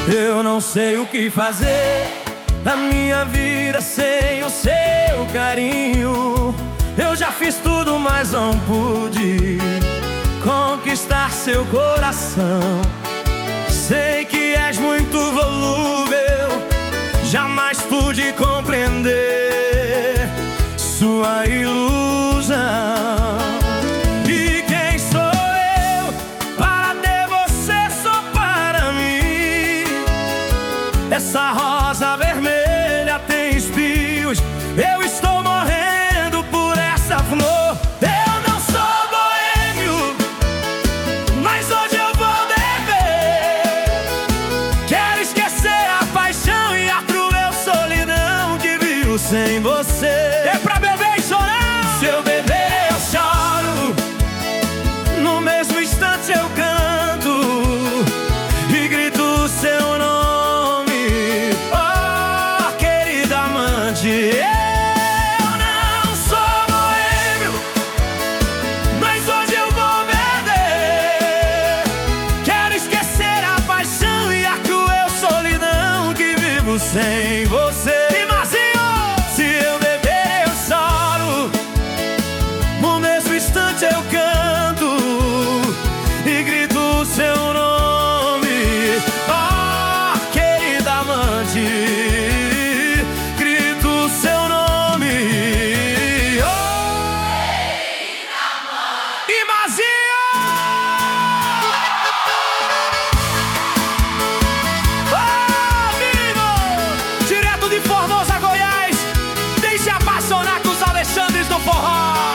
Eu não sei o que fazer na minha vida sem o seu carinho. Eu já fiz tudo, mas não pude conquistar seu coração. Sei que és muito volúvel, jamais pude compreender sua ilusão. E quem sou eu para ter você só para mim? Essa rosa vermelha tem espinhos, eu estou morrendo por essa flor. Eu não sou boêmio, mas hoje eu vou beber. Quero esquecer a paixão e a cruel solidão que vivo sem você. É pra beber e chorar. Se eu beber eu choro, no mesmo instante eu canto e grito o seu nome. Oh, querida amante, eu não sou boêmio, mas hoje eu vou beber. Quero esquecer a paixão e a cruel solidão que vivo sem você. E Mazinho! Se eu beber eu choro, no mesmo instante eu canto e grito o seu nome. Oh, querida amante, grito o seu nome. Oh, e Mazinho! Oh, menino! Direto de Formosa, Goiás, vem se apaixonar com os Alexandres do forró.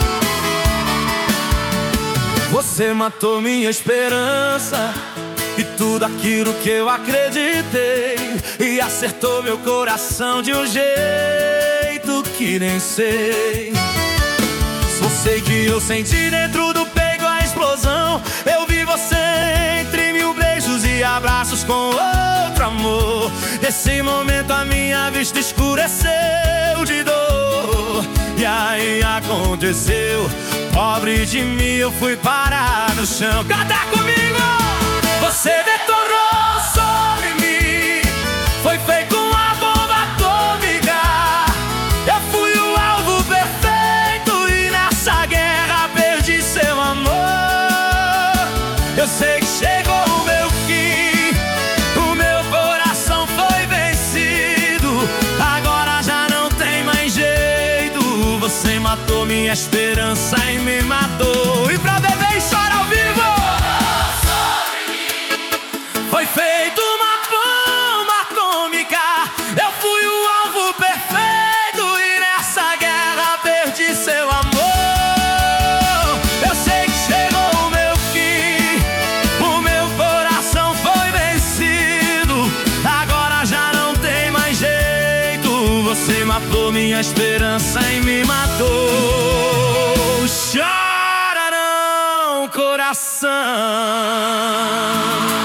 Você matou minha esperança e tudo aquilo que eu acreditei, e acertou meu coração de um jeito que nem sei. Só sei que eu senti dentro do peito a explosão. Eu vi você entre mil beijos e abraços com outro amor. Nesse momento a minha vista escureceu de dor. E aí aconteceu, pobre de mim, eu fui parar no chão. Canta comigo! Você detonou sobre mim, foi feito uma bomba atômica. Eu fui o alvo perfeito e nessa guerra perdi seu amor. Eu sei que chegou o meu fim, o meu coração foi vencido. Agora já não tem mais jeito. Você matou minha esperança e me matou. E pra beber e chorar ao vivo, foi feito uma bomba atômica. Eu fui o alvo perfeito e nessa guerra perdi seu amor. Eu sei que chegou o meu fim, o meu coração foi vencido. Agora já não tem mais jeito. Você matou minha esperança e me matou. Chora não, coração.